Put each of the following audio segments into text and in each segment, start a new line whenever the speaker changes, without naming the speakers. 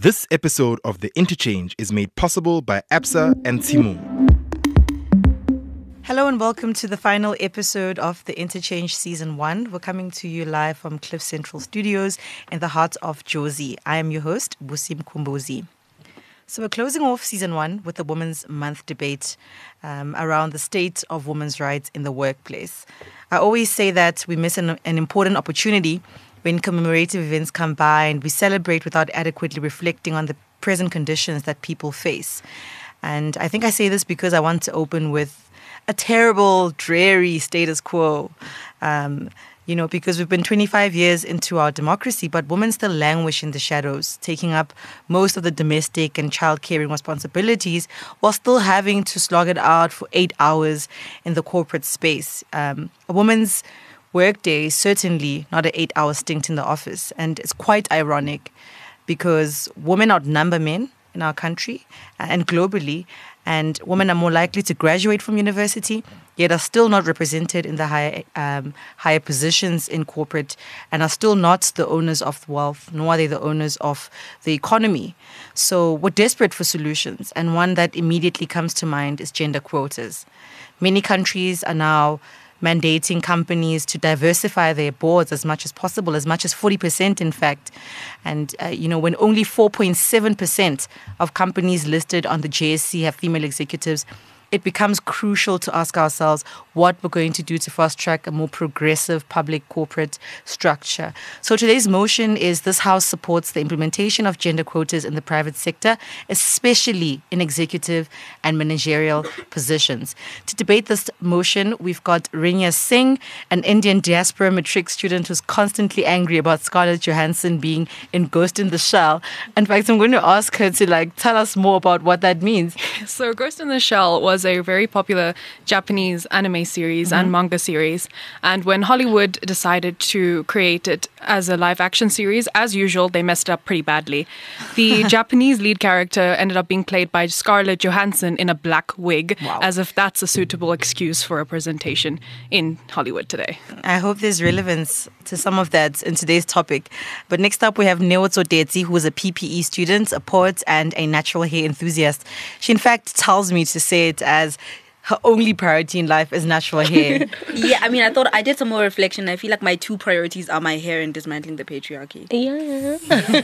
This episode of The Interchange is made possible by Absa and Timo.
Hello and welcome to the final episode of The Interchange Season 1. We're coming to you live from Cliff Central Studios in the heart of Jozi. I am your host, Busi Mkhumbuzi. So we're closing off Season 1 with the Women's Month debate around the state of women's rights in the workplace. I always say that we miss an important opportunity when commemorative events come by and we celebrate without adequately reflecting on the present conditions that people face. And I think I say this because I want to open with a terrible, dreary status quo. Because we've been 25 years into our democracy, but women still languish in the shadows, taking up most of the domestic and child caring responsibilities while still having to slog it out for 8 hours in the corporate space. A woman's workday is certainly not an 8-hour stint in the office. And it's quite ironic because women outnumber men in our country and globally, and women are more likely to graduate from university, yet are still not represented in the higher positions in corporate and are still not the owners of wealth, nor are they the owners of the economy. So we're desperate for solutions, and one that immediately comes to mind is gender quotas. Many countries are now mandating companies to diversify their boards as much as possible, as much as 40%, in fact. And, when only 4.7% of companies listed on the JSE have female executives, it becomes crucial to ask ourselves what we're going to do to fast-track a more progressive public corporate structure. So today's motion is this House supports the implementation of gender quotas in the private sector, especially in executive and managerial positions. To debate this motion, we've got Rinya Singh, an Indian diaspora matric student who's constantly angry about Scarlett Johansson being in Ghost in the Shell. In fact, I'm going to ask her to tell us more about what that means.
So Ghost in the Shell was a very popular Japanese anime series and manga series. And when Hollywood decided to create it as a live action series, as usual, they messed up pretty badly. The Japanese lead character ended up being played by Scarlett Johansson in a black wig, as if that's a suitable excuse for representation in Hollywood today.
I hope there's relevance to some of that in today's topic. But next up, we have Neo Tsodetsi, who is a PPE student, a poet, and a natural hair enthusiast. She, in fact, tells me to say it as her only priority in life is natural hair.
Yeah, I did some more reflection. I feel like my two priorities are my hair and dismantling the patriarchy.
Yeah.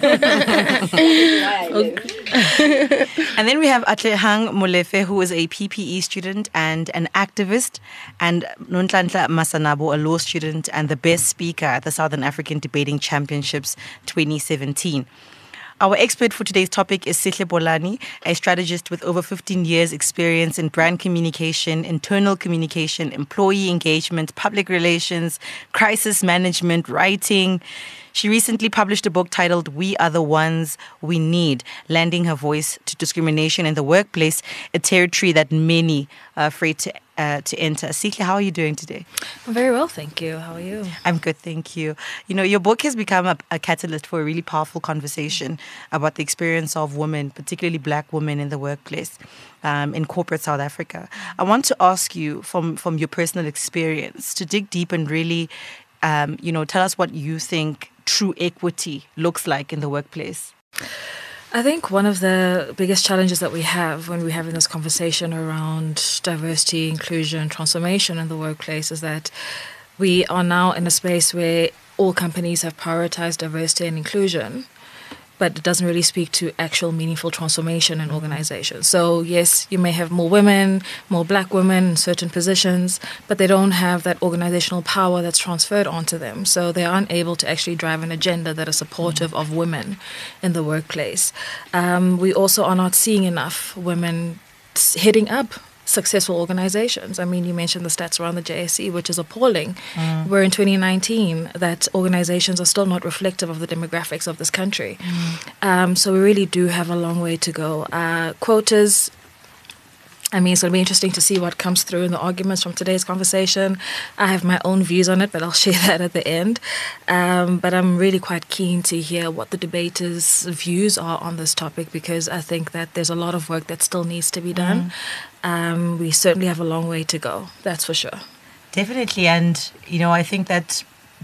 And then we have Atlehang Molefe, who is a PPE student and an activist, and Nonhlanhla Masanabo, a law student and the best speaker at the Southern African Debating Championships 2017. Our expert for today's topic is Sihle Bolani, a strategist with over 15 years' experience in brand communication, internal communication, employee engagement, public relations, crisis management, writing. She recently published a book titled We Are the Ones We Need, lending her voice to discrimination in the workplace, a territory that many are afraid to enter. Sihle, how are you doing today?
I'm very well, thank you. How are you?
I'm good, thank you. Your book has become a catalyst for a really powerful conversation about the experience of women, particularly Black women in the workplace in corporate South Africa. I want to ask you from your personal experience to dig deep and really, tell us what you think true equity looks like in the workplace.
I think one of the biggest challenges that we have when we're having this conversation around diversity, inclusion, transformation in the workplace is that we are now in a space where all companies have prioritized diversity and inclusion, but it doesn't really speak to actual meaningful transformation in organizations. So yes, you may have more women, more Black women in certain positions, but they don't have that organizational power that's transferred onto them. So they aren't able to actually drive an agenda that is supportive of women in the workplace. We also are not seeing enough women heading up successful organizations. You mentioned the stats around the JSE, which is appalling. We're in 2019 that organizations are still not reflective of the demographics of this country. So we really do have a long way to go. Quotas, it's going to be interesting to see what comes through in the arguments from today's conversation. I have my own views on it, but I'll share that at the end. But I'm really quite keen to hear what the debaters' views are on this topic, because I think that there's a lot of work that still needs to be done. We certainly have a long way to go, that's for sure.
Definitely. And, I think that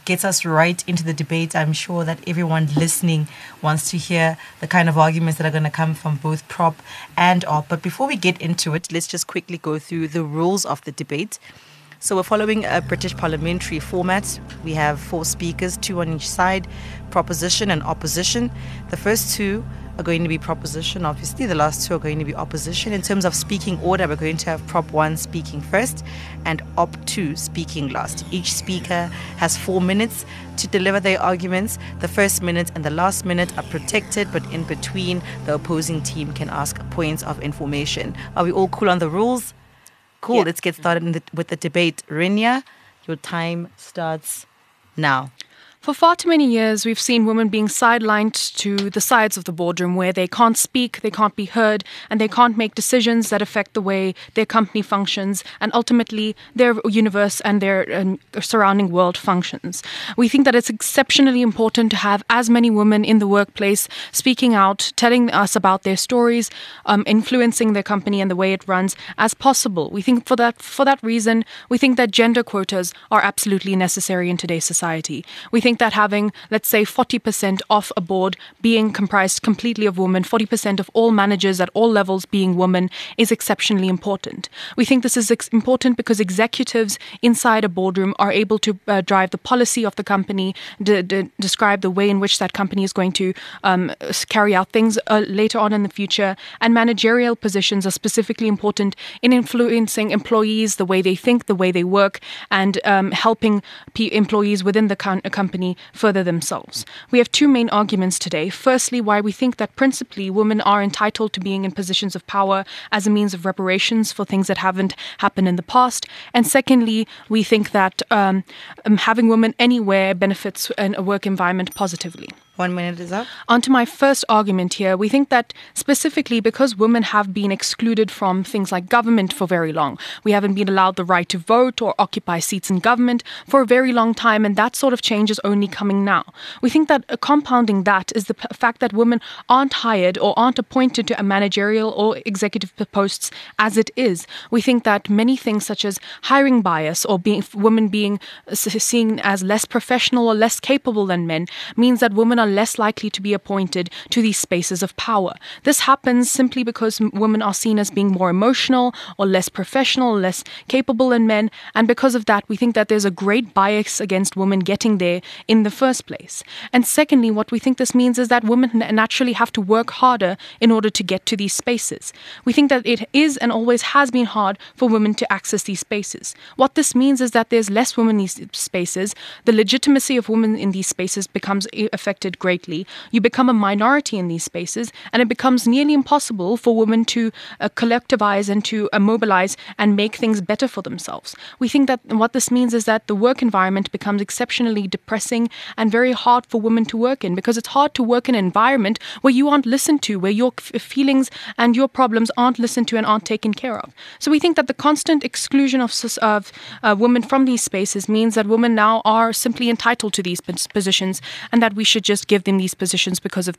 gets us right into the debate. I'm sure that everyone listening wants to hear the kind of arguments that are going to come from both prop and op. But before we get into it, let's just quickly go through the rules of the debate. So we're following a British parliamentary format. We have 4 speakers, 2 on each side, proposition and opposition. The first 2 are going to be proposition, obviously. The last 2 are going to be opposition. In terms of speaking order, we're going to have prop 1 speaking first and op 2 speaking last. Each speaker has 4 minutes to deliver their arguments. The first minute and the last minute are protected, but in between, the opposing team can ask points of information. Are we all cool on the rules? Cool.
Yeah.
Let's get started with the debate. Rinya, your time starts now.
For far too many years, we've seen women being sidelined to the sides of the boardroom where they can't speak, they can't be heard, and they can't make decisions that affect the way their company functions and ultimately their universe and their surrounding world functions. We think that it's exceptionally important to have as many women in the workplace speaking out, telling us about their stories, influencing their company and the way it runs as possible. We think for that reason, we think that gender quotas are absolutely necessary in today's society. We think that having, let's say, 40% of a board being comprised completely of women, 40% of all managers at all levels being women is exceptionally important. We think this is important because executives inside a boardroom are able to drive the policy of the company, describe the way in which that company is going to carry out things later on in the future, and managerial positions are specifically important in influencing employees, the way they think, the way they work, and helping employees within the company further themselves. We have 2 main arguments today. Firstly, why we think that principally women are entitled to being in positions of power as a means of reparations for things that haven't happened in the past. And secondly, we think that having women anywhere benefits a work environment positively.
1 minute is up.
On to my first argument here. We think that specifically because women have been excluded from things like government for very long, we haven't been allowed the right to vote or occupy seats in government for a very long time, and that sort of change is only coming now. We think that compounding that is the fact that women aren't hired or aren't appointed to a managerial or executive posts as it is. We think that many things such as hiring bias or women being seen as less professional or less capable than men means that women are less likely to be appointed to these spaces of power. This happens simply because women are seen as being more emotional or less professional, less capable than men, and because of that, we think that there's a great bias against women getting there in the first place. And secondly, what we think this means is that women naturally have to work harder in order to get to these spaces. We think that it is and always has been hard for women to access these spaces. What this means is that there's less women in these spaces, the legitimacy of women in these spaces becomes affected greatly. You become a minority in these spaces, and it becomes nearly impossible for women to collectivize and to mobilize and make things better for themselves. We think that what this means is that the work environment becomes exceptionally depressing and very hard for women to work in, because it's hard to work in an environment where you aren't listened to, where your feelings and your problems aren't listened to and aren't taken care of. So we think that the constant exclusion of women from these spaces means that women now are simply entitled to these positions, and that we should just give them these positions because of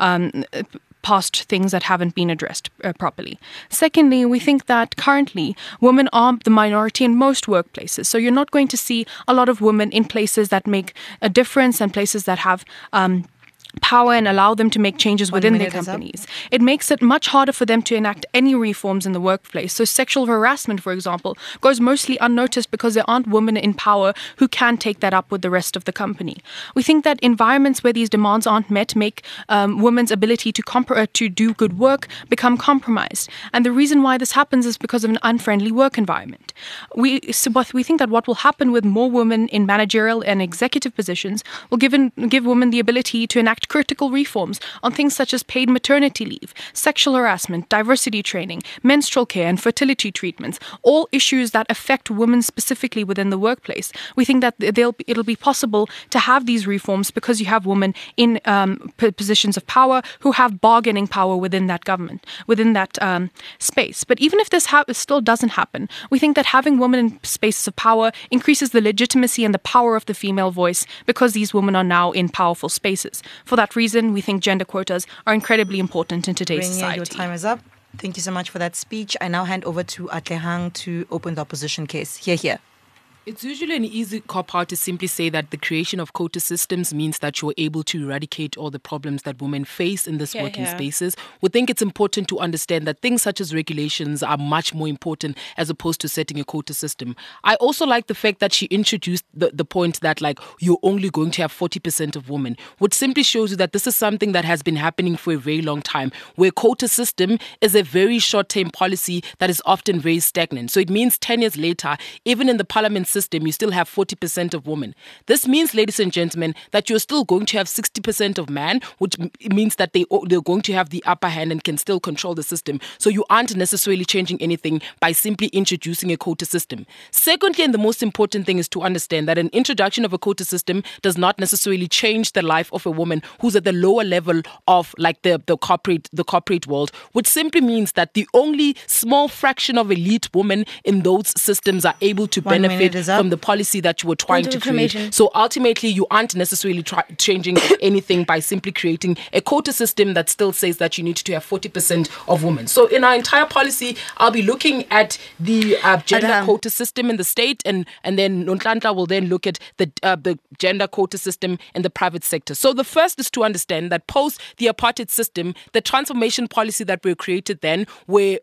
past things that haven't been addressed properly. Secondly, we think that currently women are the minority in most workplaces. So you're not going to see a lot of women in places that make a difference and places that have power and allow them to make changes within their companies. It makes it much harder for them to enact any reforms in the workplace. So sexual harassment, for example, goes mostly unnoticed because there aren't women in power who can take that up with the rest of the company. We think that environments where these demands aren't met make women's ability to do good work become compromised. And the reason why this happens is because of an unfriendly work environment. We think that what will happen with more women in managerial and executive positions will give women the ability to enact critical reforms on things such as paid maternity leave, sexual harassment, diversity training, menstrual care, and fertility treatments, all issues that affect women specifically within the workplace. We think that it'll be possible to have these reforms because you have women in positions of power who have bargaining power within that government, within that space. But even if this still doesn't happen, we think that having women in spaces of power increases the legitimacy and the power of the female voice because these women are now in powerful spaces. For that reason, we think gender quotas are incredibly important in today's society.
Your time is up. Thank you so much for that speech. I now hand over to Atlehang to open the opposition case. Here.
It's usually an easy cop-out to simply say that the creation of quota systems means that you're able to eradicate all the problems that women face in this working spaces. We think it's important to understand that things such as regulations are much more important as opposed to setting a quota system. I also like the fact that she introduced the point that like you're only going to have 40% of women, which simply shows you that this is something that has been happening for a very long time, where quota system is a very short-term policy that is often very stagnant. So it means 10 years later, even in the parliament system, you still have 40% of women. This means, ladies and gentlemen, that you're still going to have 60% of men, which means that they're going to have the upper hand and can still control the system. So you aren't necessarily changing anything by simply introducing a quota system. Secondly, and the most important thing is to understand that an introduction of a quota system does not necessarily change the life of a woman who's at the lower level of like the corporate world, which simply means that the only small fraction of elite women in those systems are able to benefit from the policy that you were trying to create. So ultimately, you aren't necessarily changing anything by simply creating a quota system that still says that you need to have 40% of women. So in our entire policy, I'll be looking at the gender quota system in the state, and then Nonhlanhla will then look at the gender quota system in the private sector. So the first is to understand that post the apartheid system, the transformation policy that were created then were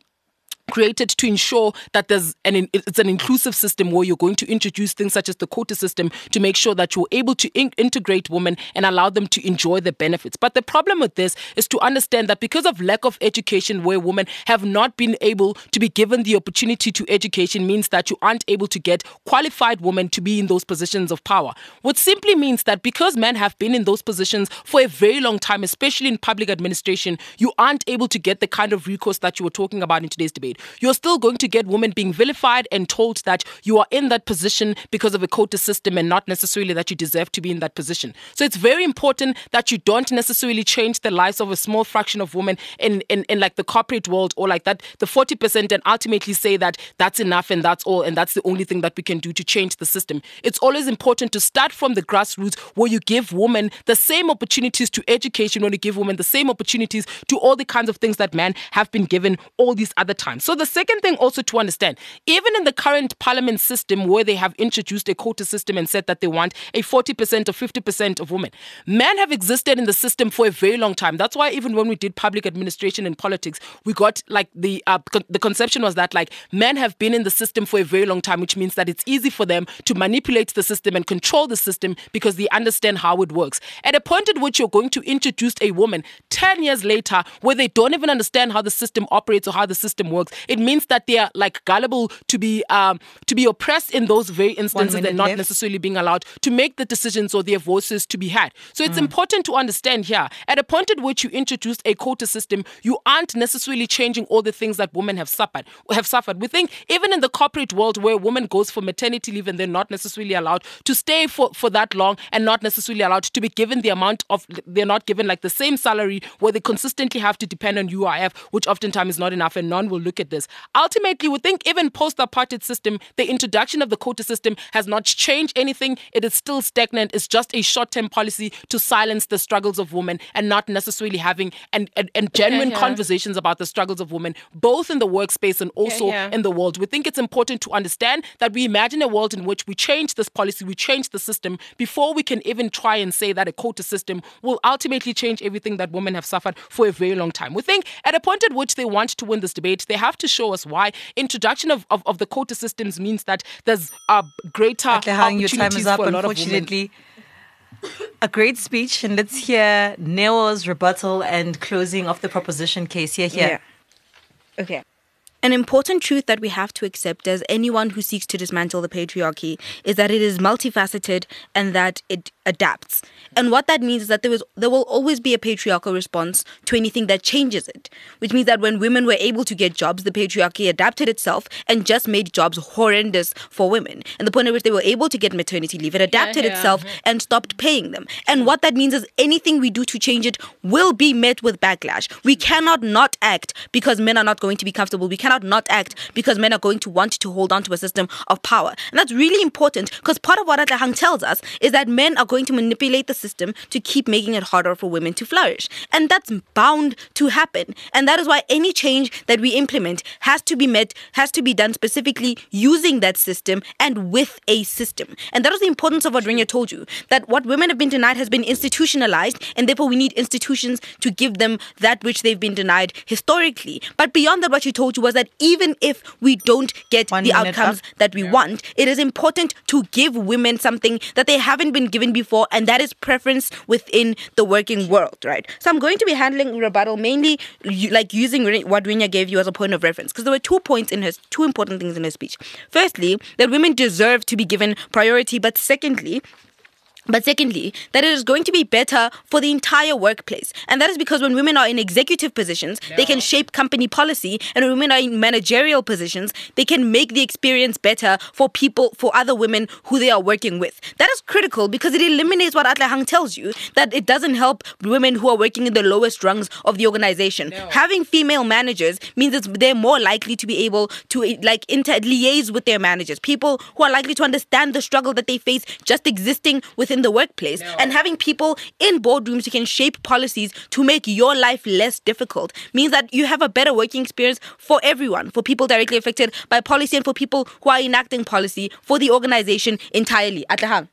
created to ensure that it's an inclusive system where you're going to introduce things such as the quota system to make sure that you're able to integrate women and allow them to enjoy the benefits. But the problem with this is to understand that because of lack of education, where women have not been able to be given the opportunity to education, means that you aren't able to get qualified women to be in those positions of power. What simply means that because men have been in those positions for a very long time, especially in public administration, you aren't able to get the kind of recourse that you were talking about in today's debate. You're still going to get women being vilified and told that you are in that position because of a quota system and not necessarily that you deserve to be in that position. So it's very important that you don't necessarily change the lives of a small fraction of women in like the corporate world or like that, the 40%, and ultimately say that that's enough and that's all and that's the only thing that we can do to change the system. It's always important to start from the grassroots where you give women the same opportunities to education, when you give women the same opportunities to all the kinds of things that men have been given all these other times. So the second thing also to understand, even in the current parliament system where they have introduced a quota system and said that they want a 40% or 50% of women, men have existed in the system for a very long time. That's why even when we did public administration and politics, we got like the conception was that like men have been in the system for a very long time, which means that it's easy for them to manipulate the system and control the system because they understand how it works. At a point at which you're going to introduce a woman 10 years later where they don't even understand how the system operates or how the system works, it means that they are like gullible to be oppressed in those very instances and not necessarily being allowed to make the decisions or their voices to be had. So it's important to understand here, at a point at which you introduced a quota system, you aren't necessarily changing all the things that women have suffered. We think even in the corporate world where a woman goes for maternity leave and they're not necessarily allowed to stay for that long and not necessarily allowed to be given the amount of, they're not given like the same salary, where they consistently have to depend on UIF, which oftentimes is not enough, and none will look at this. Ultimately, we think even post-apartheid system, the introduction of the quota system has not changed anything. It is still stagnant. It's just a short-term policy to silence the struggles of women and not necessarily having and genuine conversations about the struggles of women, both in the workspace and also in the world. We think it's important to understand that we imagine a world in which we change this policy, we change the system before we can even try and say that a quota system will ultimately change everything that women have suffered for a very long time. We think at a point at which they want to win this debate, they have to show us why introduction of the quota systems means that there's a greater opportunities
your time is up,
for a lot of
unfortunately. A great speech, and let's hear Neo's rebuttal and closing of the proposition case. Here.
Okay. An important truth that we have to accept as anyone who seeks to dismantle the patriarchy is that it is multifaceted and that it adapts. And what that means is that there will always be a patriarchal response to anything that changes it, which means that when women were able to get jobs, the patriarchy adapted itself and just made jobs horrendous for women. And the point at which they were able to get maternity leave, it adapted itself and stopped paying them. And what that means is anything we do to change it will be met with backlash. We cannot not act because men are not going to be comfortable. We cannot not act because men are going to want to hold on to a system of power. And that's really important because part of what Nonhlanhla tells us is that men are going going to manipulate the system to keep making it harder for women to flourish. And that's bound to happen. And that is why any change that we implement has to be done specifically using that system and with a system. And that is the importance of what Rinya told you, that what women have been denied has been institutionalized, and therefore we need institutions to give them that which they've been denied historically. But beyond that, what she told you was that even if we don't get the outcomes that we want, it is important to give women something that they haven't been given before, and that is preference within the working world, right? So I'm going to be handling rebuttal mainly like using what Rinya gave you as a point of reference, because there were 2 important things in her speech. Firstly, that women deserve to be given priority, but secondly, that it is going to be better for the entire workplace. And that is because when women are in executive positions, they can shape company policy. And when women are in managerial positions, they can make the experience better for other women who they are working with. That is critical because it eliminates what Atlehang tells you, that it doesn't help women who are working in the lowest rungs of the organization. Having female managers means that they're more likely to be able to liaise with their managers. People who are likely to understand the struggle that they face just existing within the workplace, and having people in boardrooms who can shape policies to make your life less difficult means that you have a better working experience for everyone, for people directly affected by policy and for people who are enacting policy for the organization entirely. Atlehang.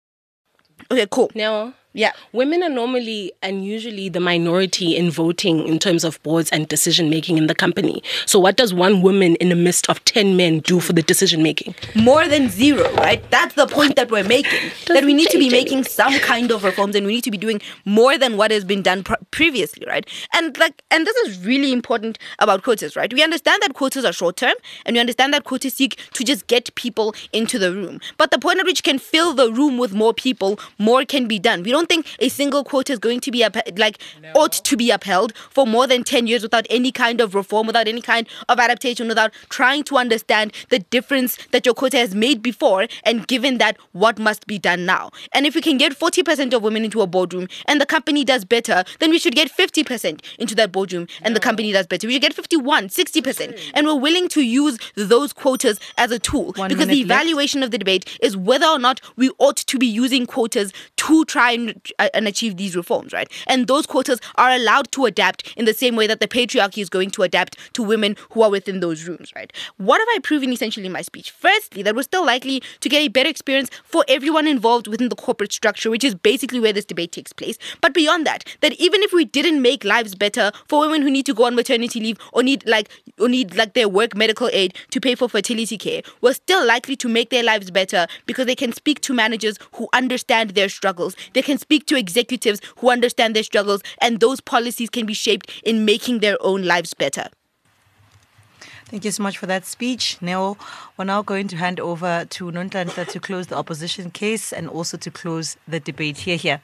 Okay, cool.
Now,
yeah,
women are normally and usually the minority in voting in terms of boards and decision making in the company. So what does one woman in the midst of 10 men do for the decision making?
More than zero, right? That's the point that we're making. That we need to be making some kind of reforms, and we need to be doing more than what has been done previously, right? And this is really important about quotas, right? We understand that quotas are short term, and we understand that quotas seek to just get people into the room. But the point at which can fill the room with more people, more can be done. We don't think a single quota is going to be ought to be upheld for more than 10 years without any kind of reform, without any kind of adaptation, without trying to understand the difference that your quota has made before, and given that, what must be done now. And if we can get 40% of women into a boardroom and the company does better, then we should get 50% into that boardroom and the company does better. We should get 51, 60%. And we're willing to use those quotas as a tool, because the evaluation of the debate is whether or not we ought to be using quotas to try and achieve these reforms, right? And those quotas are allowed to adapt in the same way that the patriarchy is going to adapt to women who are within those rooms, right? What have I proven essentially in my speech? Firstly, that we're still likely to get a better experience for everyone involved within the corporate structure, which is basically where this debate takes place. But beyond that even if we didn't make lives better for women who need to go on maternity leave or need their work medical aid to pay for fertility care, we're still likely to make their lives better because they can speak to managers who understand their struggles. They can speak to executives who understand their struggles, and those policies can be shaped in making their own lives better.
Thank you so much for that speech. Now, we're now going to hand over to Nonhlanhla to close the opposition case and also to close the debate. Here.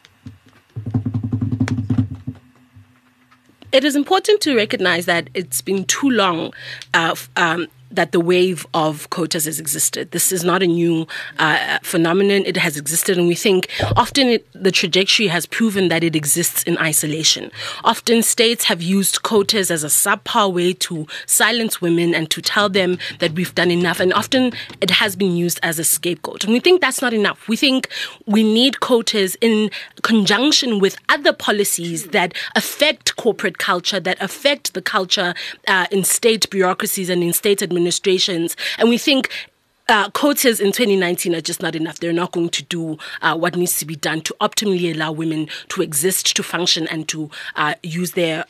It is important to recognize that it's been too long that the wave of quotas has existed. This is not a new phenomenon. It has existed, and we think often the trajectory has proven that it exists in isolation. Often states have used quotas as a subpar way to silence women and to tell them that we've done enough, and often it has been used as a scapegoat. And we think that's not enough. We think we need quotas in conjunction with other policies that affect corporate culture, that affect the culture in state bureaucracies and in state administrations. And we think quotas in 2019 are just not enough. They're not going to do what needs to be done to optimally allow women to exist, to function, and to use their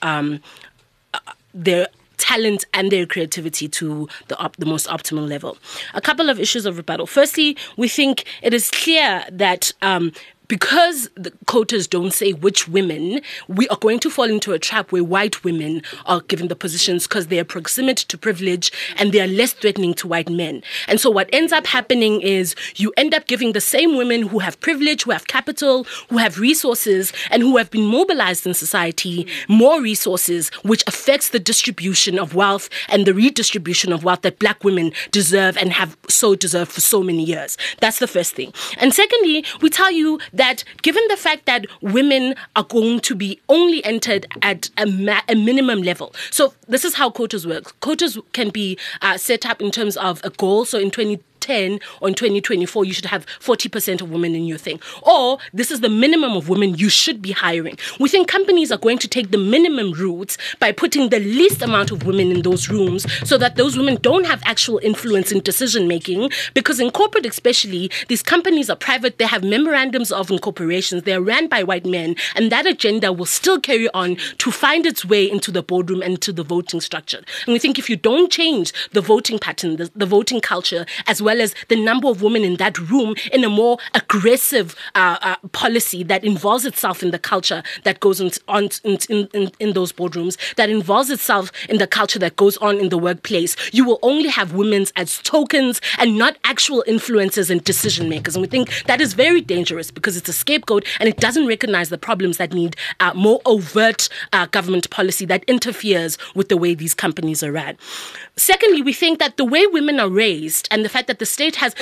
talent and their creativity to the most optimal level. A couple of issues of rebuttal. Firstly, we think it is clear that because the quotas don't say which women, we are going to fall into a trap where white women are given the positions because they are proximate to privilege and they are less threatening to white men. And so what ends up happening is you end up giving the same women who have privilege, who have capital, who have resources, and who have been mobilized in society more resources, which affects the distribution of wealth and the redistribution of wealth that black women deserve and have so deserved for so many years. That's the first thing. And secondly, we tell you that given the fact that women are going to be only entered at a minimum level. So this is how quotas work. Quotas can be set up in terms of a goal. So in 2020, 2010 or in 2024, you should have 40% of women in your thing. Or this is the minimum of women you should be hiring. We think companies are going to take the minimum route by putting the least amount of women in those rooms so that those women don't have actual influence in decision making. Because in corporate especially, these companies are private, they have memorandums of incorporations, they're ran by white men, and that agenda will still carry on to find its way into the boardroom and to the voting structure. And we think if you don't change the voting pattern, the voting culture, as well as the number of women in that room in a more aggressive policy that involves itself in the culture that goes on in those boardrooms, that involves itself in the culture that goes on in the workplace, you will only have women as tokens and not actual influencers and decision makers. And we think that is very dangerous because it's a scapegoat and it doesn't recognize the problems that need more overt government policy that interferes with the way these companies are ran. Secondly, we think that the way women are raised and the fact that the state has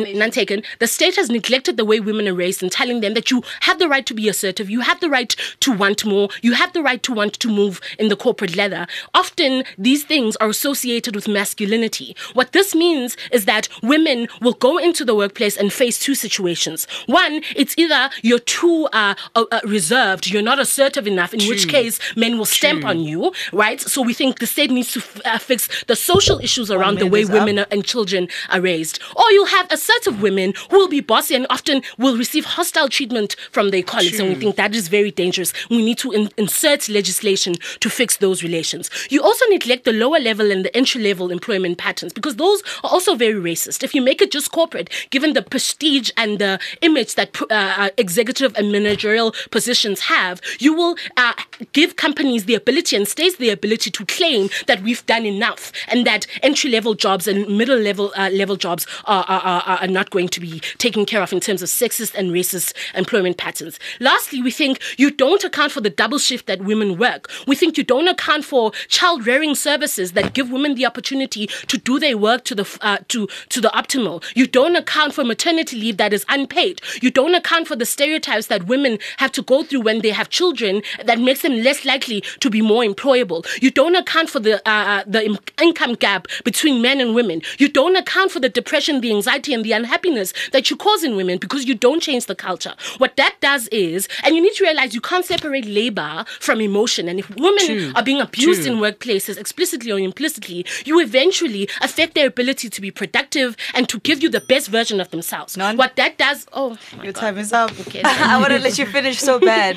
the state has neglected the way women are raised and telling them that you have the right to be assertive, you have the right to want more, you have the right to want to move in the corporate ladder. Often these things are associated with masculinity. What this means is that women will go into the workplace and face two situations. One, it's either you're too reserved, you're not assertive enough, in which case men will stamp on you, right? So we think the state needs to fix the social issues around the way women and children are raised. Or you'll have assertive women who will be bossy and often will receive hostile treatment from their colleagues. And we think that is very dangerous. We need to insert legislation to fix those relations. You also neglect the lower level and the entry level employment patterns because those are also very racist. If you make it just corporate, given the prestige and the image that executive and managerial positions have, you will give companies the ability and states the ability to claim that we've done enough and that entry level jobs and middle level jobs are not going to be taken care of in terms of sexist and racist employment patterns. Lastly, we think you don't account for the double shift that women work. We think you don't account for child rearing services that give women the opportunity to do their work to the optimal. You don't account for maternity leave that is unpaid. You don't account for the stereotypes that women have to go through when they have children that makes them less likely to be more employable. You don't account for the income gap between men and women. You don't account for the depression, the anxiety, and the unhappiness that you cause in women because you don't change the culture. What that does is, and you need to realize you can't separate labor from emotion. And if women are being abused in workplaces, explicitly or implicitly, you eventually affect their ability to be productive and to give you the best version of themselves. What that does,
your time is up.
Okay.
I want to let you finish so bad.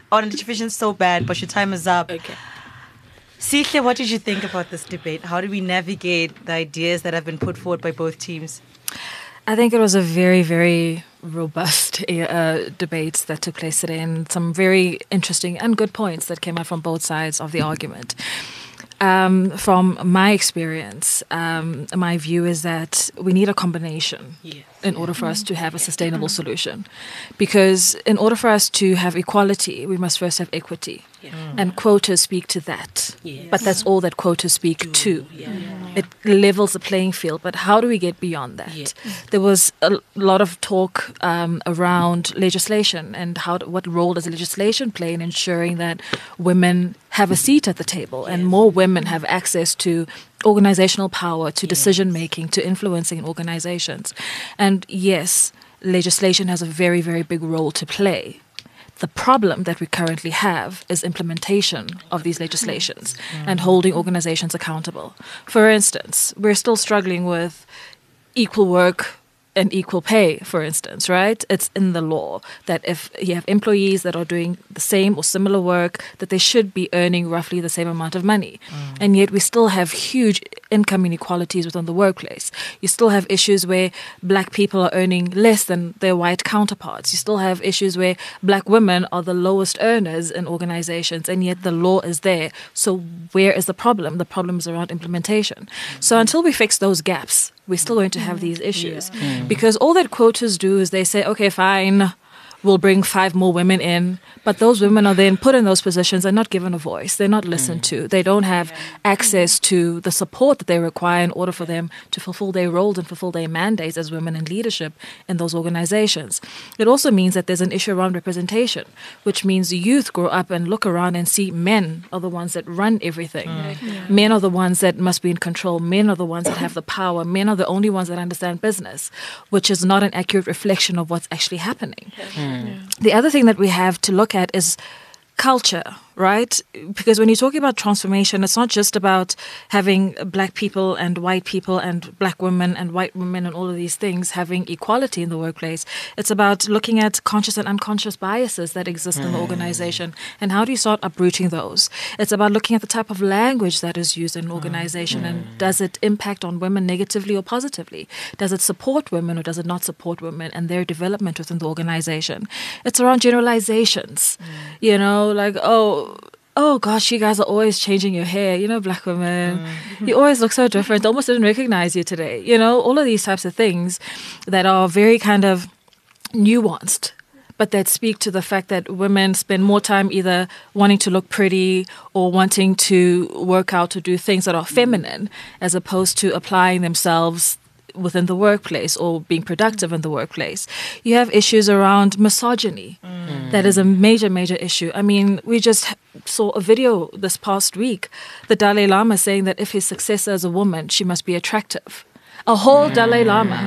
But your time is up.
Okay.
Sihle, what did you think about this debate? How do we navigate the ideas that have been put forward by both teams?
I think it was a very, very robust debate that took place today, and some very interesting and good points that came out from both sides of the argument. From my experience, my view is that we need a combination in order for us to have a sustainable solution. Because in order for us to have equality, we must first have equity. And quotas speak to that. But that's all that quotas speak to. It levels the playing field. But how do we get beyond that? There was a lot of talk around legislation and what role does legislation play in ensuring that women have a seat at the table and more women have access to organizational power, to decision making, to influencing in organizations. And yes, legislation has a very, very big role to play. The problem that we currently have is implementation of these legislations and holding organizations accountable. For instance, we're still struggling with equal work and equal pay, for instance, right? It's in the law that if you have employees that are doing the same or similar work, that they should be earning roughly the same amount of money. And yet we still have huge income inequalities within the workplace. You still have issues where black people are earning less than their white counterparts. You still have issues where black women are the lowest earners in organizations, and yet the law is there. So where is the problem? The problem is around implementation. So until we fix those gaps, we're still going to have these issues. Because all that quotas do is they say, okay, fine, we'll bring 5 more women in. But those women are then put in those positions and not given a voice. They're not listened to. They don't have access to the support that they require in order for them to fulfill their roles and fulfill their mandates as women in leadership in those organizations. It also means that there's an issue around representation, which means the youth grow up and look around and see men are the ones that run everything. Men are the ones that must be in control. Men are the ones that have the power. Men are the only ones that understand business, which is not an accurate reflection of what's actually happening. The other thing that we have to look at is culture, right? Because when you're talking about transformation, it's not just about having black people and white people and black women and white women and all of these things having equality in the workplace. It's about looking at conscious and unconscious biases that exist in the organization and how do you start uprooting those. It's about looking at the type of language that is used in an organization and does it impact on women negatively or positively? Does it support women or does it not support women and their development within the organization? It's around generalizations, you know, like, oh gosh, you guys are always changing your hair, you know, black women. You always look so different. I almost didn't recognize you today. You know, all of these types of things that are very kind of nuanced, but that speak to the fact that women spend more time either wanting to look pretty or wanting to work out or do things that are feminine as opposed to applying themselves within the workplace or being productive in the workplace. You have issues around misogyny. That is a major, major issue. I mean, we just saw a video this past week, the Dalai Lama saying that if his successor is a woman, she must be attractive. A whole Dalai Lama.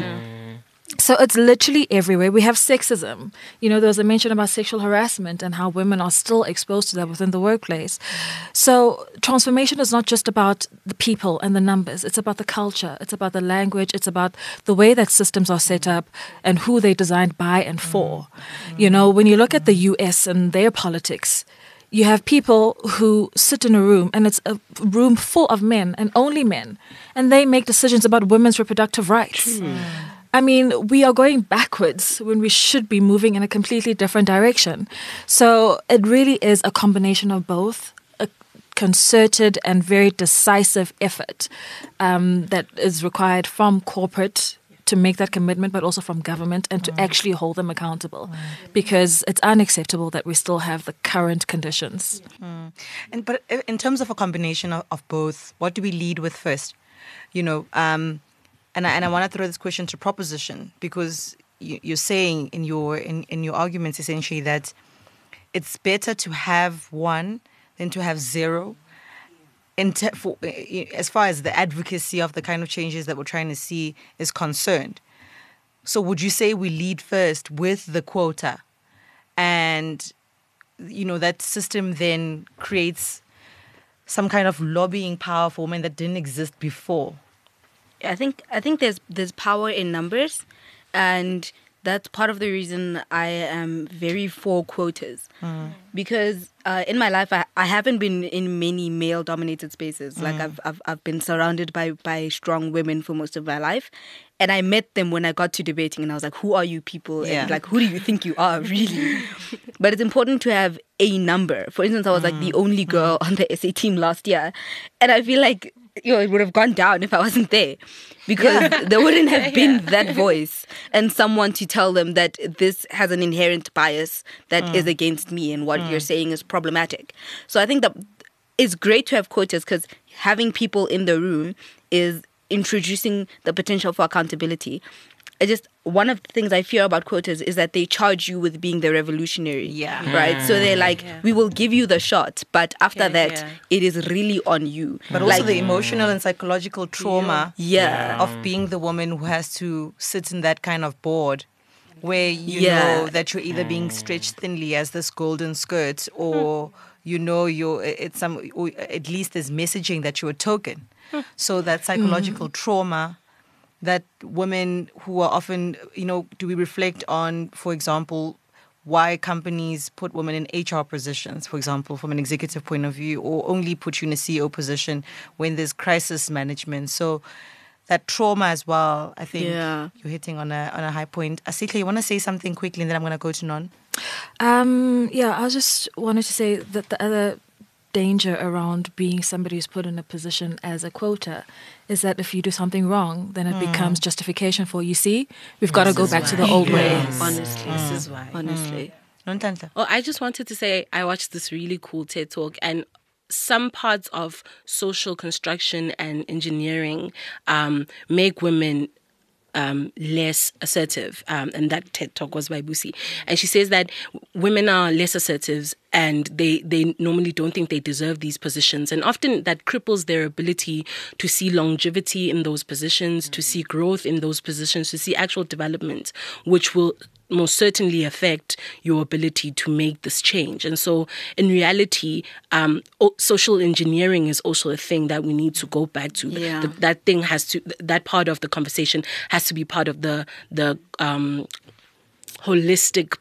So it's literally everywhere. We have sexism. You know, there was a mention about sexual harassment and how women are still exposed to that within the workplace. So transformation is not just about the people and the numbers. It's about the culture. It's about the language. It's about the way that systems are set up and who they're designed by and for. You know, when you look at the US and their politics, you have people who sit in a room and it's a room full of men and only men. And they make decisions about women's reproductive rights. I mean, we are going backwards when we should be moving in a completely different direction. So it really is a combination of both, a concerted and very decisive effort that is required from corporate to make that commitment, but also from government and to actually hold them accountable, because it's unacceptable that we still have the current conditions.
But in terms of a combination of both, what do we lead with first? You know, and I want to throw this question to proposition, because you're saying in your arguments essentially that it's better to have one than to have zero. As far as the advocacy of the kind of changes that we're trying to see is concerned. So would you say we lead first with the quota, and you know that system then creates some kind of lobbying power for women that didn't exist before?
I think there's power in numbers, and that's part of the reason I am very for quotas. Because in my life I haven't been in many male-dominated spaces. Like I've been surrounded by strong women for most of my life, and I met them when I got to debating, and I was like, who are you people? And like, who do you think you are, really? But it's important to have a number. For instance, I was like the only girl on the SA team last year, and I feel like, you know, it would have gone down if I wasn't there, because there wouldn't have been that voice and someone to tell them that this has an inherent bias that is against me and what you're saying is problematic. So I think that it's great to have quotas, because having people in the room is introducing the potential for accountability. One of the things I fear about quotas is that they charge you with being the revolutionary. Right? So they're like, we will give you the shot, but after that, it is really on you.
But also the emotional and psychological trauma of being the woman who has to sit in that kind of board where you know that you're either being stretched thinly as this golden skirt, or you know or at least there's messaging that you're a token. So that psychological trauma that women who are often, you know, do we reflect on, for example, why companies put women in HR positions, for example, from an executive point of view, or only put you in a CEO position when there's crisis management. So that trauma as well, I think you're hitting on a high point. Asikhle, you want to say something quickly, and then I'm going to go to Non?
I just wanted to say that the other danger around being somebody who's put in a position as a quota is that if you do something wrong, then it becomes justification for, you see, we've got to go back to the old way.
Honestly, this is why.
Honestly.
Oh, I just wanted to say I watched this really cool TED Talk, and some parts of social construction and engineering make women less assertive, and that TED Talk was by Busi. And she says that women are less assertive and they normally don't think they deserve these positions. And often that cripples their ability to see longevity in those positions, to see growth in those positions, to see actual development, which will most certainly affect your ability to make this change. And so in reality, social engineering is also a thing that we need to go back to.
Yeah.
That part of the conversation has to be part of the holistic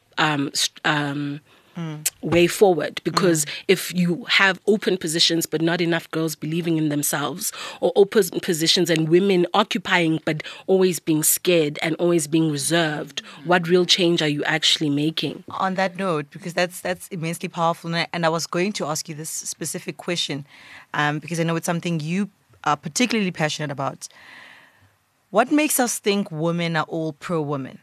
way forward, because if you have open positions but not enough girls believing in themselves, or open positions and women occupying but always being scared and always being reserved, what real change are you actually making?
On that note, because that's immensely powerful, and I was going to ask you this specific question, because I know it's something you are particularly passionate about. What makes us think women are all pro-women?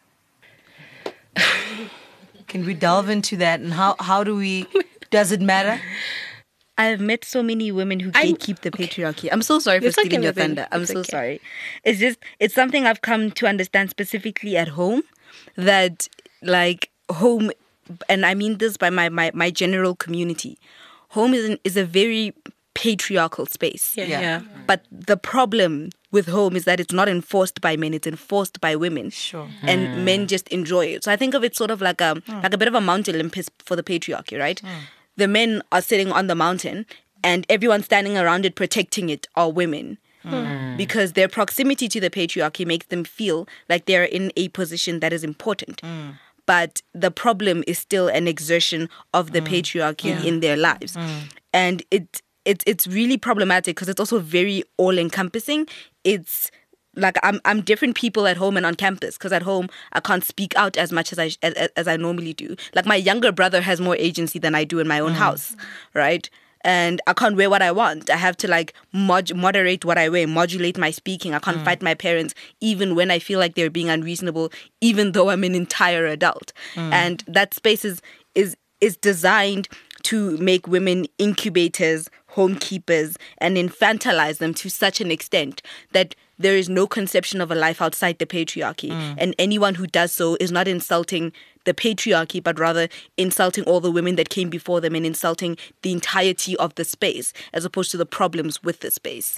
Can we delve into that, and how do we, does it matter?
I've met so many women who gatekeep the patriarchy. I'm so sorry for stealing your thunder. I'm so sorry. It's something I've come to understand specifically at home, that like home, and I mean this by my general community, home is a very patriarchal space.
Yeah.
But the problem with home is that it's not enforced by men, it's enforced by women.
Sure.
And men just enjoy it. So I think of it sort of like a bit of a Mount Olympus for the patriarchy, right? The men are sitting on the mountain and everyone standing around it protecting it are women. Because their proximity to the patriarchy makes them feel like they're in a position that is important. But the problem is still an exertion of the patriarchy in their lives. And it's really problematic because it's also very all-encompassing. It's like I'm different people at home and on campus, because at home I can't speak out as much as I normally do. Like my younger brother has more agency than I do in my own house, right? And I can't wear what I want. I have to like moderate what I wear, modulate my speaking. I can't fight my parents even when I feel like they're being unreasonable, even though I'm an entire adult. And that space is designed to make women incubators, homekeepers, and infantilize them to such an extent that there is no conception of a life outside the patriarchy. And anyone who does so is not insulting the patriarchy, but rather insulting all the women that came before them and insulting the entirety of the space, as opposed to the problems with the space.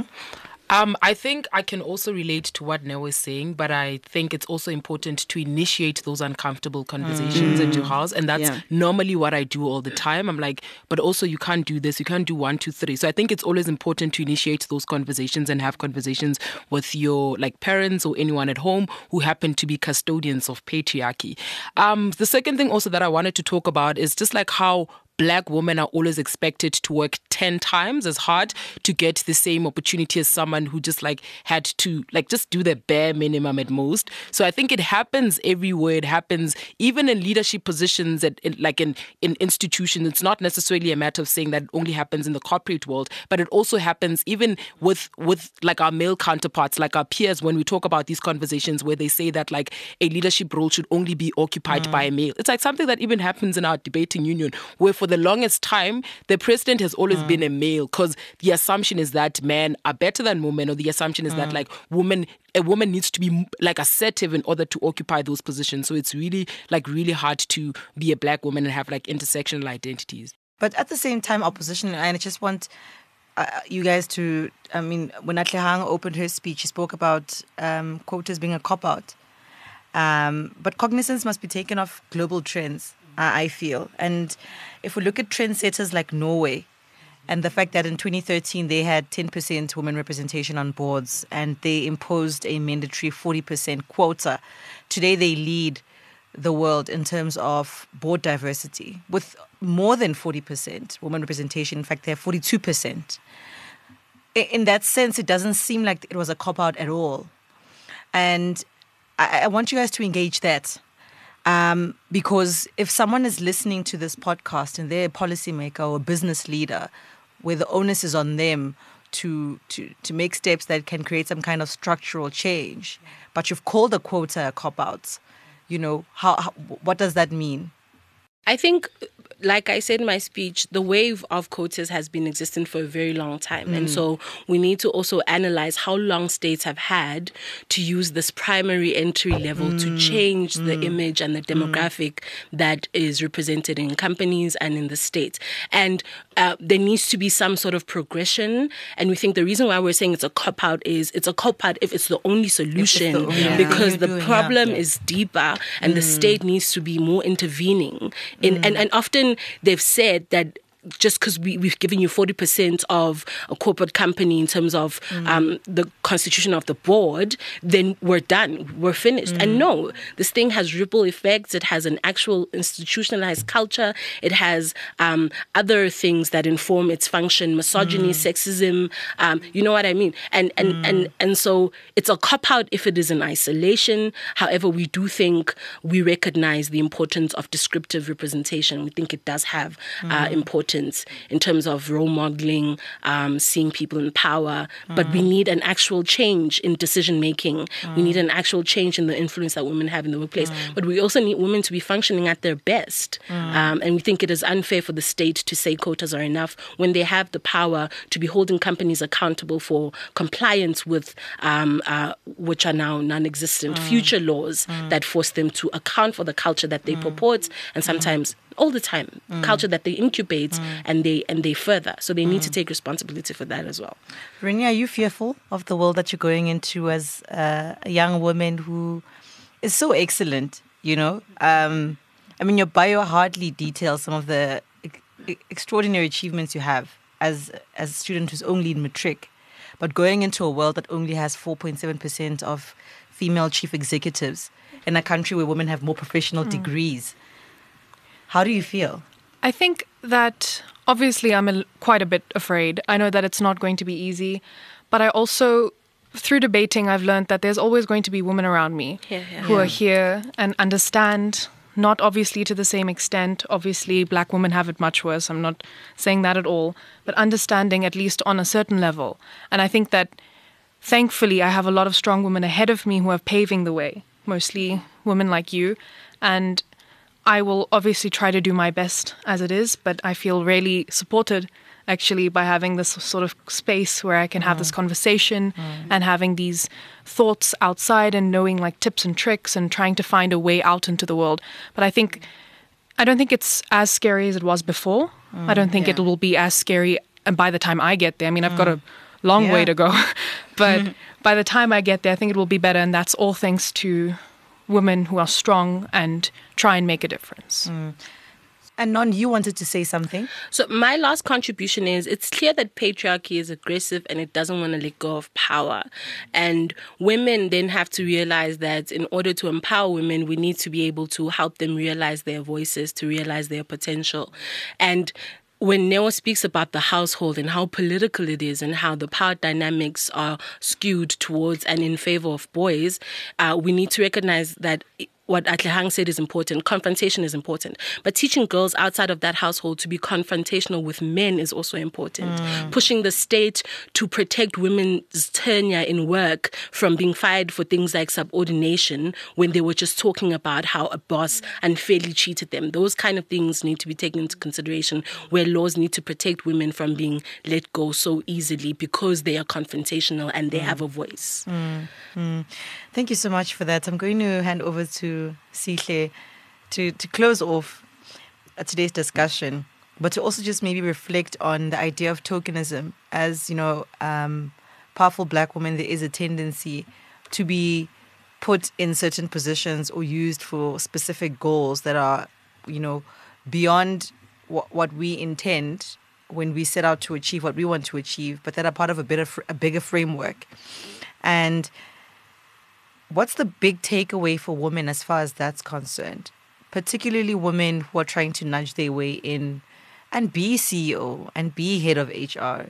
I think I can also relate to what Neo is saying, but I think it's also important to initiate those uncomfortable conversations at your house. And that's normally what I do all the time. I'm like, but also you can't do this. You can't do 1, 2, 3. So I think it's always important to initiate those conversations and have conversations with your like parents or anyone at home who happen to be custodians of patriarchy. The second thing also that I wanted to talk about is just like how Black women are always expected to work 10 times as hard to get the same opportunity as someone who just like had to like just do the bare minimum at most. So I think it happens everywhere. It happens even in leadership positions in institutions. It's not necessarily a matter of saying that it only happens in the corporate world, but it also happens even with like our male counterparts, like our peers, when we talk about these conversations where they say that like a leadership role should only be occupied by a male. It's like something that even happens in our debating union, where for the longest time, the president has always been a male, because the assumption is that men are better than women, or the assumption is that like a woman needs to be like assertive in order to occupy those positions. So it's really hard to be a Black woman and have like intersectional identities.
But at the same time, opposition, and I just want you guys to, I mean, when Atlehang opened her speech, she spoke about quotas being a cop-out. But cognizance must be taken of global trends, I feel. And if we look at trendsetters like Norway, and the fact that in 2013 they had 10% women representation on boards and they imposed a mandatory 40% quota, today they lead the world in terms of board diversity with more than 40% women representation. In fact, they have 42%. In that sense, it doesn't seem like it was a cop-out at all. And I want you guys to engage that. Because if someone is listening to this podcast and they're a policymaker or a business leader, where the onus is on them to make steps that can create some kind of structural change, but you've called a quota a cop-out, what does that mean?
I think, like I said in my speech, the wave of quotas has been existing for a very long time. And so we need to also analyze how long states have had to use this primary entry level to change the image and the demographic that is represented in companies and in the state. And there needs to be some sort of progression. And we think the reason why we're saying it's a cop-out is it's a cop-out if it's the only solution, because the problem is deeper and the state needs to be more intervening. And often they've said that just because we've given you 40% of a corporate company in terms of the constitution of the board, then we're done, we're finished. And no, this thing has ripple effects. It has an actual institutionalized culture. It has other things that inform its function, misogyny, sexism, you know what I mean? And so it's a cop-out if it is in isolation. However, we do think we recognize the importance of descriptive representation. We think it does have importance in terms of role modeling, seeing people in power, but we need an actual change in decision making. We need an actual change in the influence that women have in the workplace. But we also need women to be functioning at their best. And we think it is unfair for the state to say quotas are enough when they have the power to be holding companies accountable for compliance with which are now non-existent future laws that force them to account for the culture that they purport, and sometimes all the time, culture that they incubate and they further. So they need to take responsibility for that as well.
Rini, are you fearful of the world that you're going into as a young woman who is so excellent, your bio hardly details some of the extraordinary achievements you have as a student who's only in matric, but going into a world that only has 4.7% of female chief executives in a country where women have more professional degrees. How do you feel?
I think that obviously I'm quite a bit afraid. I know that it's not going to be easy, but I also, through debating, I've learned that there's always going to be women around me who are here and understand, not obviously to the same extent. Obviously, black women have it much worse. I'm not saying that at all, but understanding at least on a certain level. And I think that thankfully I have a lot of strong women ahead of me who are paving the way, mostly women like you. And I will obviously try to do my best as it is, but I feel really supported actually by having this sort of space where I can have this conversation and having these thoughts outside and knowing like tips and tricks and trying to find a way out into the world. But I don't think it's as scary as it was before. I don't think it will be as scary by the time I get there. I mean, I've got a long way to go, but by the time I get there, I think it will be better. And that's all thanks to women who are strong and try and make a difference.
And Non, you wanted to say something?
So my last contribution is, it's clear that patriarchy is aggressive and it doesn't want to let go of power. And women then have to realize that in order to empower women, we need to be able to help them realize their voices, to realize their potential. And when Neo speaks about the household and how political it is and how the power dynamics are skewed towards and in favor of boys, we need to recognize that what Atlehang said is important. Confrontation is important. But teaching girls outside of that household to be confrontational with men is also important. Pushing the state to protect women's tenure in work from being fired for things like subordination when they were just talking about how a boss unfairly cheated them. Those kind of things need to be taken into consideration, where laws need to protect women from being let go so easily because they are confrontational and they have a voice.
Thank you so much for that. I'm going to hand over to Sihle to close off today's discussion, but to also just maybe reflect on the idea of tokenism. As powerful black women, there is a tendency to be put in certain positions or used for specific goals that are, beyond what we intend when we set out to achieve what we want to achieve, but that are part of a bigger framework. And what's the big takeaway for women as far as that's concerned? Particularly women who are trying to nudge their way in and be CEO and be head of HR.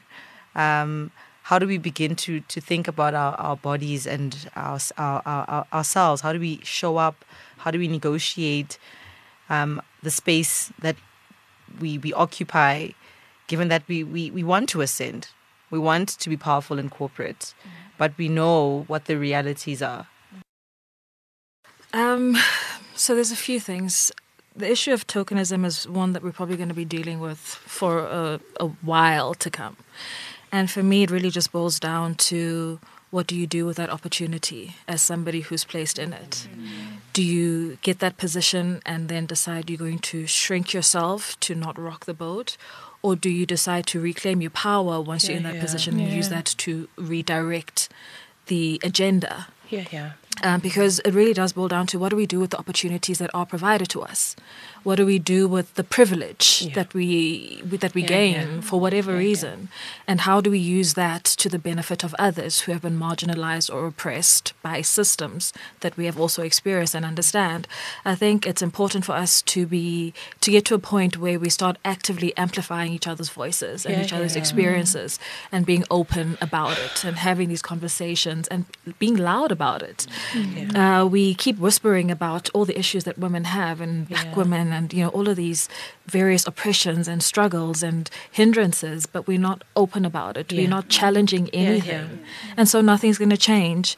How do we begin to think about our bodies and ourselves? How do we show up How do we negotiate the space that we occupy, given that we want to ascend? We want to be powerful in corporate, but we know what the realities are.
So there's a few things. The issue of tokenism is one that we're probably going to be dealing with for a while to come. And for me, it really just boils down to, what do you do with that opportunity as somebody who's placed in it? Do you get that position and then decide you're going to shrink yourself to not rock the boat? Or do you decide to reclaim your power once you're in that position and use that to redirect the agenda? Because it really does boil down to, what do we do with the opportunities that are provided to us? What do we do with the privilege that we gain for whatever reason? And how do we use that to the benefit of others who have been marginalized or oppressed by systems that we have also experienced and understand? I think it's important for us to get to a point where we start actively amplifying each other's voices and each other's experiences, and being open about it and having these conversations and being loud about it. We keep whispering about all the issues that women have, and black women, and all of these various oppressions and struggles and hindrances, but we're not open about it. We're not challenging anything. And so nothing's going to change.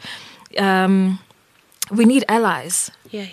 We need allies.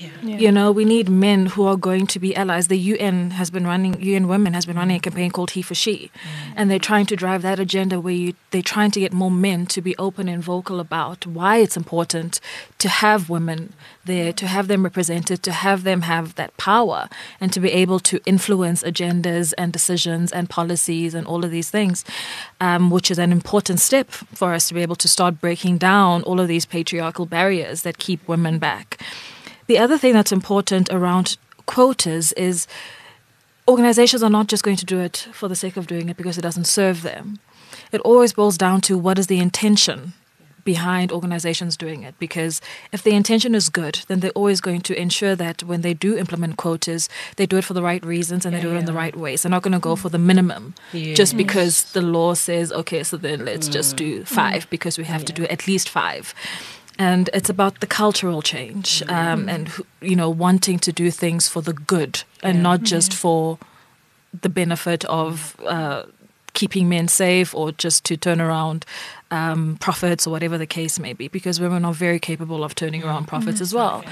We need men who are going to be allies. The UN Women has been running a campaign called He for She. And they're trying to drive that agenda where they're trying to get more men to be open and vocal about why it's important to have women there, to have them represented, to have them have that power, and to be able to influence agendas and decisions and policies and all of these things, which is an important step for us to be able to start breaking down all of these patriarchal barriers that keep women back. The other thing that's important around quotas is, organizations are not just going to do it for the sake of doing it because it doesn't serve them. It always boils down to, what is the intention behind organizations doing it? Because if the intention is good, then they're always going to ensure that when they do implement quotas, they do it for the right reasons and they do it in the right ways. They're not going to go for the minimum just because the law says, okay, so then let's just do 5 because we have to do at least 5. And it's about the cultural change, and wanting to do things for the good and not just for the benefit of keeping men safe, or just to turn around profits, or whatever the case may be, because women are very capable of turning around profits as well.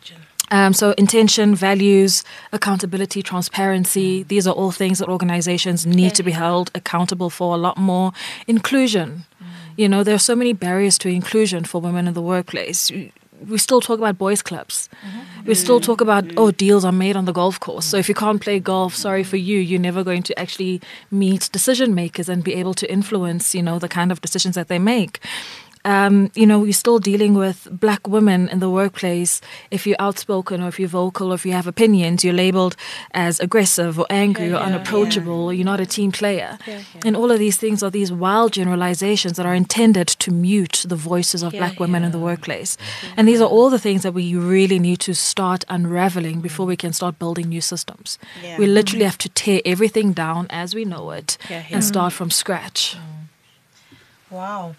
So intention, values, accountability, transparency, these are all things that organizations need to be held accountable for a lot more. Inclusion. There are so many barriers to inclusion for women in the workplace. We still talk about boys' clubs. We still talk about, deals are made on the golf course. So if you can't play golf, sorry for you, you're never going to actually meet decision makers and be able to influence, the kind of decisions that they make. We're still dealing with black women in the workplace. If you're outspoken, or if you're vocal, or if you have opinions, you're labeled as aggressive or angry or unapproachable, or you're not a team player. And all of these things are these wild generalizations that are intended to mute the voices of black women in the workplace. And these are all the things that we really need to start unraveling before we can start building new systems. We literally have to tear everything down as we know it and start from scratch.
Wow.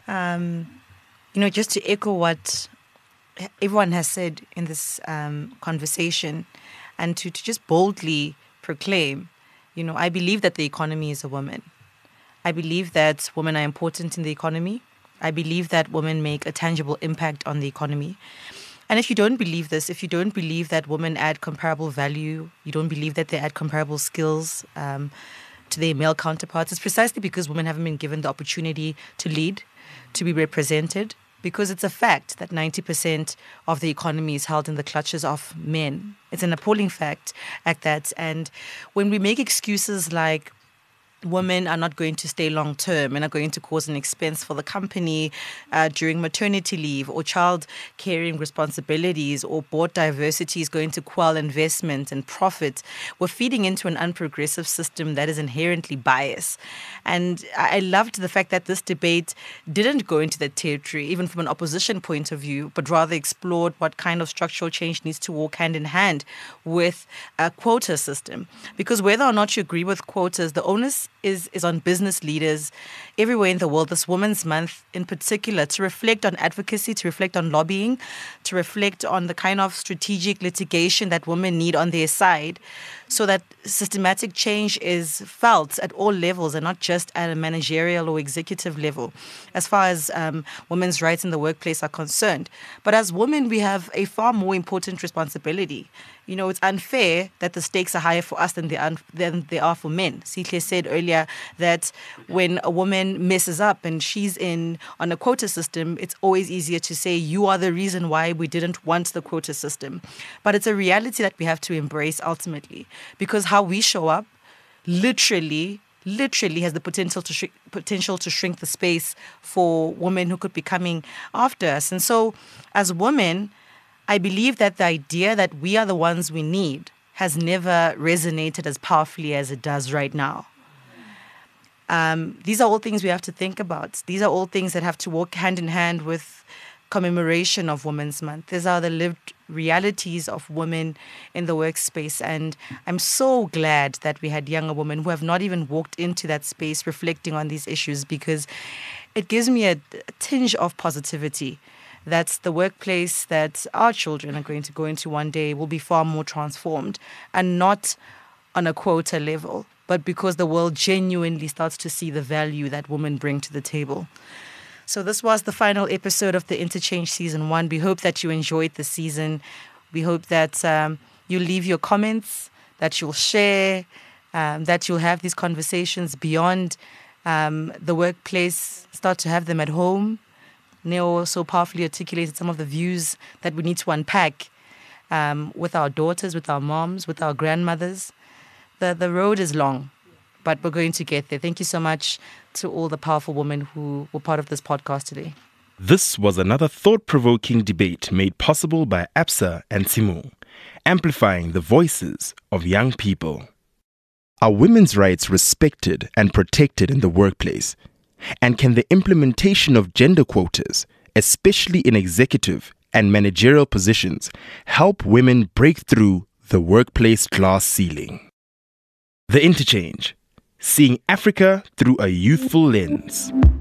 Just to echo what everyone has said in this conversation, and to just boldly proclaim, I believe that the economy is a woman. I believe that women are important in the economy. I believe that women make a tangible impact on the economy. And if you don't believe this, if you don't believe that women add comparable value, you don't believe that they add comparable skills to their male counterparts, it's precisely because women haven't been given the opportunity to lead, to be represented, because it's a fact that 90% of the economy is held in the clutches of men. It's an appalling fact at that. And when we make excuses like women are not going to stay long term and are going to cause an expense for the company during maternity leave, or child caring responsibilities, or board diversity is going to quell investment and profit, we're feeding into an unprogressive system that is inherently biased. And I loved the fact that this debate didn't go into that territory, even from an opposition point of view, but rather explored what kind of structural change needs to walk hand in hand with a quota system. Because whether or not you agree with quotas, the onus is on business leaders everywhere in the world, this Women's Month in particular, to reflect on advocacy, to reflect on lobbying, to reflect on the kind of strategic litigation that women need on their side, so that systematic change is felt at all levels and not just at a managerial or executive level, as far as women's rights in the workplace are concerned. But as women, we have a far more important responsibility. You know, it's unfair that the stakes are higher for us than they are for men. Sihle said earlier that when a woman messes up and she's on a quota system, it's always easier to say, you are the reason why we didn't want the quota system. But it's a reality that we have to embrace ultimately, because how we show up literally has the potential to shrink the space for women who could be coming after us. And so as women, I believe that the idea that we are the ones we need has never resonated as powerfully as it does right now. These are all things we have to think about. These are all things that have to walk hand in hand with commemoration of Women's Month. These are the lived realities of women in the workspace. And I'm so glad that we had younger women who have not even walked into that space reflecting on these issues, because it gives me a tinge of positivity that the workplace that our children are going to go into one day will be far more transformed, and not on a quota level, but because the world genuinely starts to see the value that women bring to the table. So this was the final episode of the Interchange Season 1. We hope that you enjoyed the season. We hope that you leave your comments, that you'll share, that you'll have these conversations beyond the workplace, start to have them at home. Neo so powerfully articulated some of the views that we need to unpack with our daughters, with our moms, with our grandmothers. The road is long, but we're going to get there. Thank you so much to all the powerful women who were part of this podcast today.
This was another thought-provoking debate made possible by Absa and Tshimo, amplifying the voices of young people. Are women's rights respected and protected in the workplace? And can the implementation of gender quotas, especially in executive and managerial positions, help women break through the workplace glass ceiling? The Interchange, seeing Africa through a youthful lens.